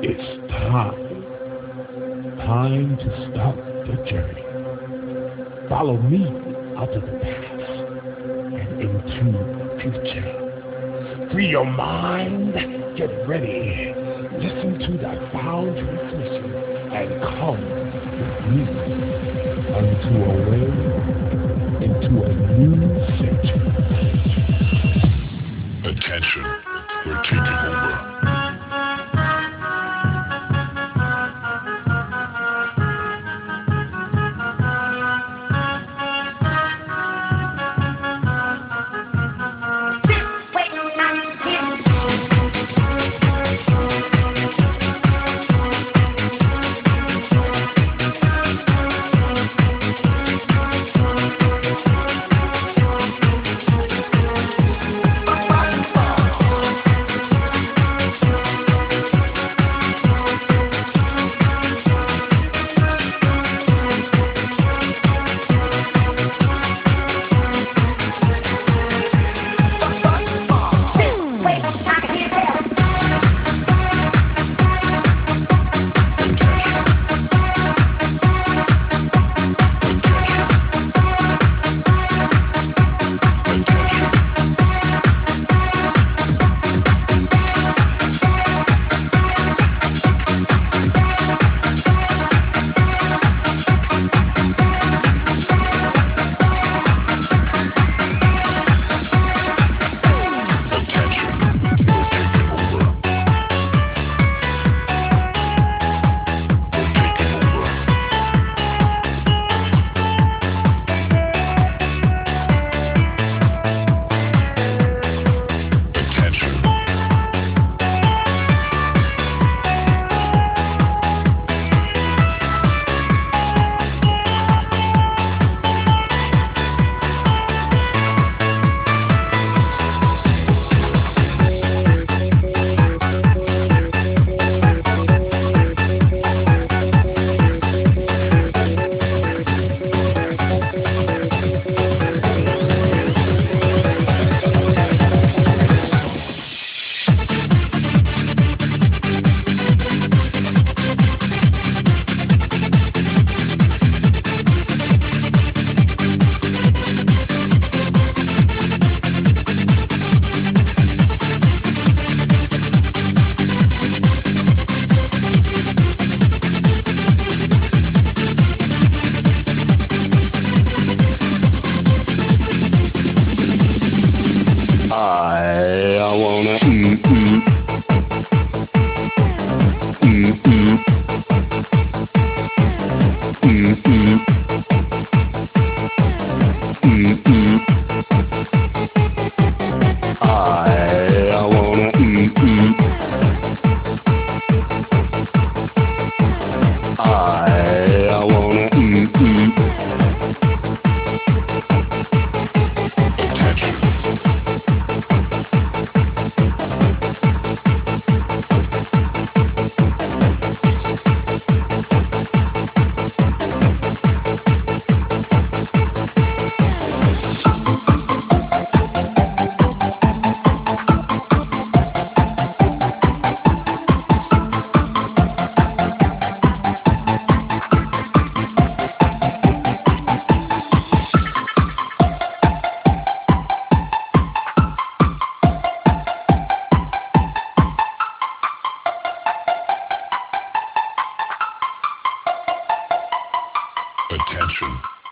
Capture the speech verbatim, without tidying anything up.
It's time. Time to start the journey. Follow me out of the past and into the future. Free your mind. Get ready. Listen to that sound transmission and come with me unto a way into a new century. Attention, we're taking over. I wanna mm, mm, mm, mm, mm, mm, mm, mm. I wanna mm, mm. I wanna mm, mm. Attention.